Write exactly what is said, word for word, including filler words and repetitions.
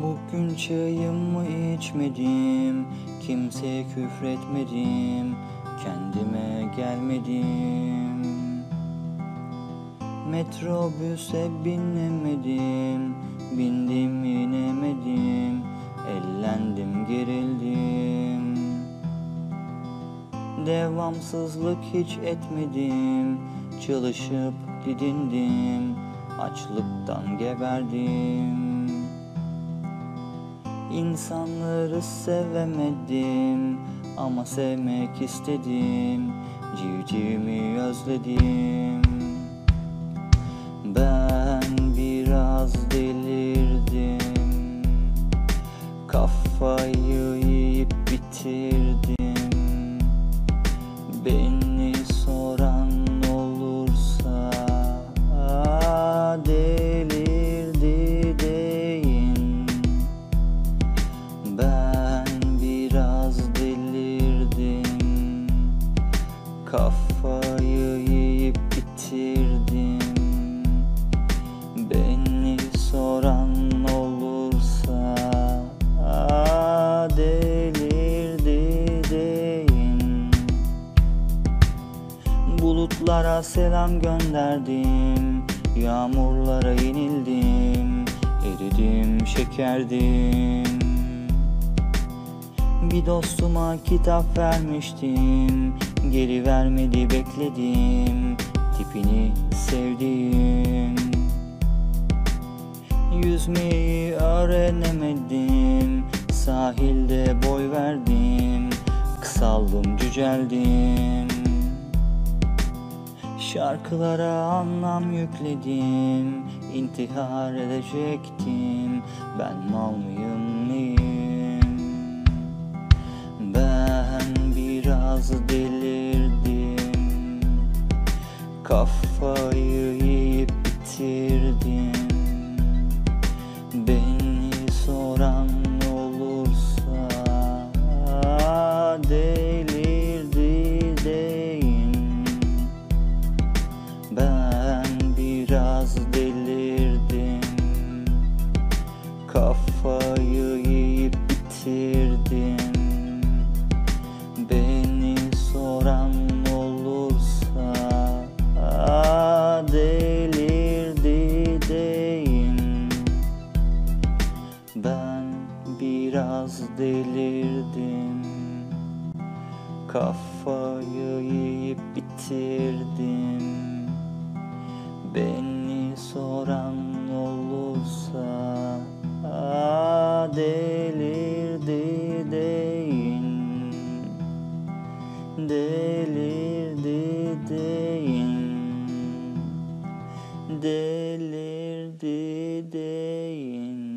Bugün çayımı içmedim, kimseye küfretmedim, kendime gelmedim. Metrobüse binemedim, bindim inemedim, ellendim gerildim. Devamsızlık hiç etmedim, çalışıp didindim, açlıktan geberdim. İnsanları sevemedim ama sevmek istedim, civcivimi özledim. Ben biraz delirdim, kafayı yiyip bitirdim. Beni soran olursa delirdi deyin. Ben biraz delirdim, kafayı yiyip bitirdim. Beni soran olursa delirdi deyin. Bulutlara selam gönderdim, yağmurlara yenildim, eridim, şekerdim. Bir dostuma kitap vermiştim, geri vermedi, bekledim, tipini sevdiğim. Yüzmeyi öğrenemedim, sahilde boy verdim, kısaldım, cüceldim. Şarkılara anlam yükledim, intihar edecektim, ben mal mıyım neyim? Ben biraz delirdim, kafayı yiyip bitirdim. Beni soran olursa delirdi deyin. Ben biraz delirdim, kafayı yiyip bitirdim. Beni soran olursa delirdi deyin. Ben biraz delirdim, kafayı yiyip bitirdim. Beni soran olursa delirdi deyin. Delirdi deyin. Delirdi deyin.